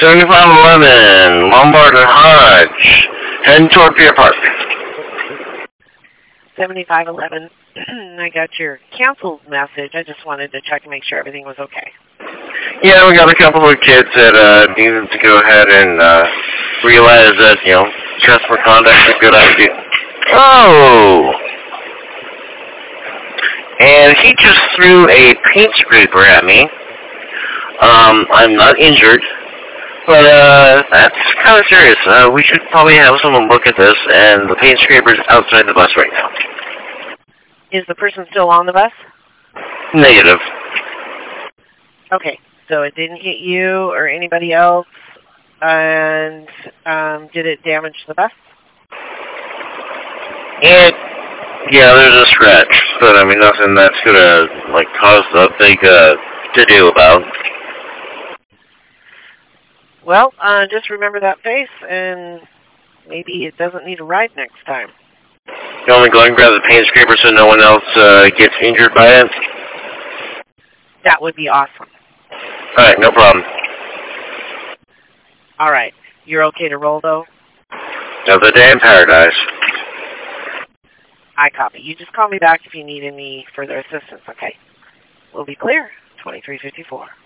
7511, Lombard and Hodge, heading toward Pier Park. 7511, I got your canceled message. I just wanted to check and make sure everything was okay. Yeah, we got a couple of kids that needed to go ahead and realize that, customer contact is a good idea. Oh! And he just threw a paint scraper at me. I'm not injured, but that's kind of serious. We should probably have someone look at this, and the paint scraper's outside the bus right now. Is the person still on the bus? Negative. Okay, so it didn't hit you or anybody else, and did it damage the bus? Yeah, there's a scratch, but I mean nothing that's gonna cause a big to-do about. Well, just remember that face, and maybe it doesn't need a ride next time. You want me to go and grab the paint scraper so no one else gets injured by it? That would be awesome. Alright, no problem. Alright, you're okay to roll, though? Another day in paradise. I copy. You just call me back if you need any further assistance, okay? We'll be clear. 2354.